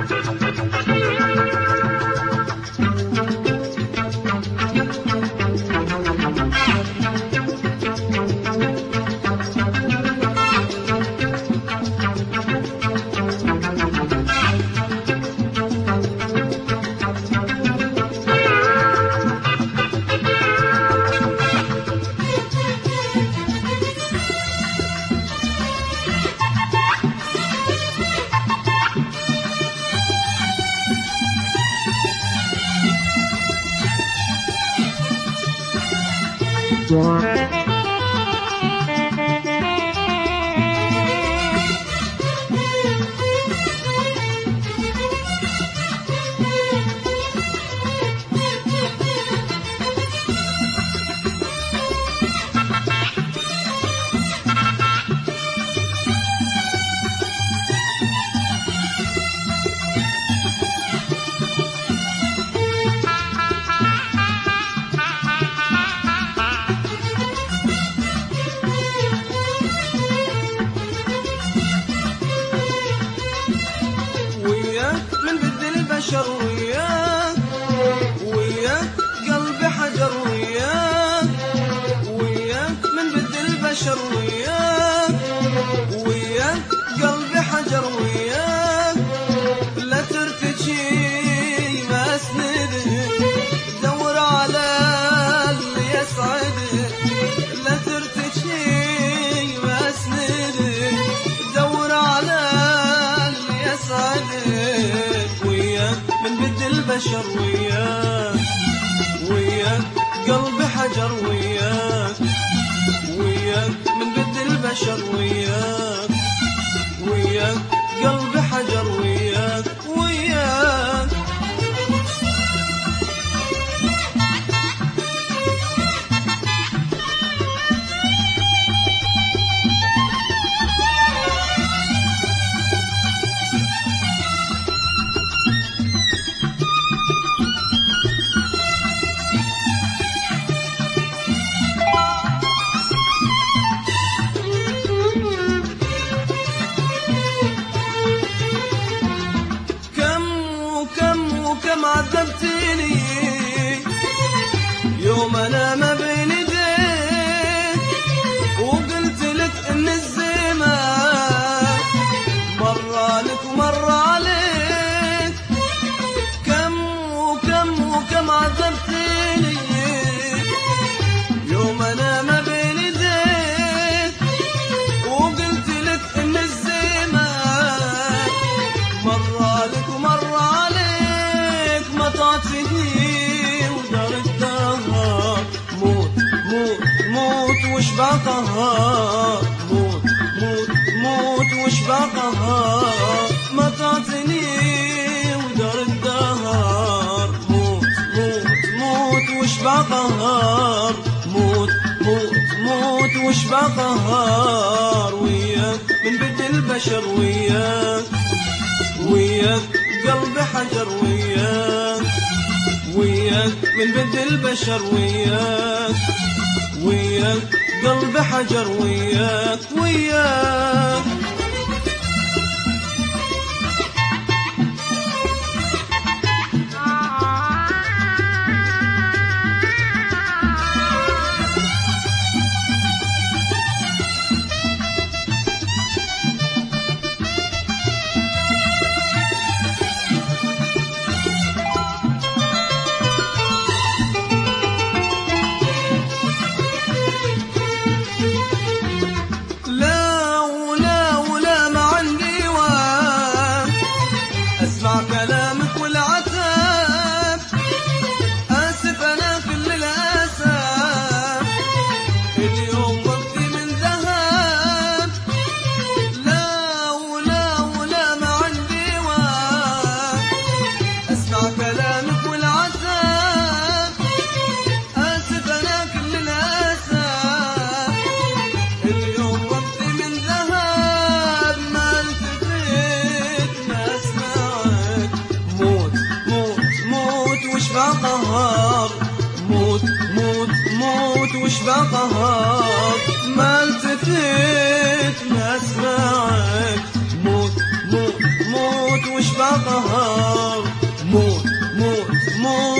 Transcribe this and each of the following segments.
بشر وياك وياك قلبي حجر وياك وياك من بد البشر وياك وياك قلبي حجر وياك لا ترتجي ما اسندك دور على اللي يسعدك لا ترتجي ما اسندك دور على اللي يسعدك وياك من بد البشر وياك وياك قلبي حجر وياك وياك من بد البشر وياك وياك قلبي حجر وياك وياك كم عذبتني يوم انا ما بين ايديك وقلت لك ان الزمان مرة لك ومرة عليك كم عذبتني يوم انا ما بين ايديك وقلت لك ان الزمان مرة لك ومرة عليك مطعت فيه ودار الدهر موت موت موت وشبع قهار موت موت موت وشبع قهار مطعتني ودار الدهر موت موت موت وشبع قهار موت موت موت وشبع قهار وياك من بد البشر وياك وياك قلبي حجر وياك وياك من بد البشر وياك وياك قلبي حجر وياك وياك كلامك والعتاب آسف أنا كل الأسف اليوم وقتي من ذهب لا ولا ما عندي وقت أسمع كلامك والعتاب آسف أنا كل الأسف اليوم وقتي من ذهب ما التفت ما أسمعك وشبع قهار موت موت موت وشبع قهار ما التفت ما اسمعك موت موت موت وشبع قهار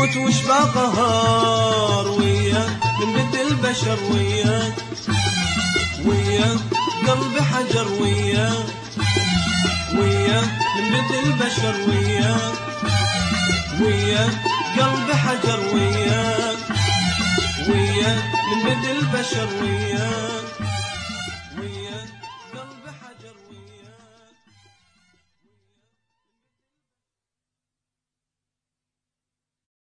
موت وش بقى قهار وياك من بيت البشر وياك وياك قلبي حجر وياك وياك من بيت البشر وياك وياك قلبي حجر وياك وياك من بيت البشر وياك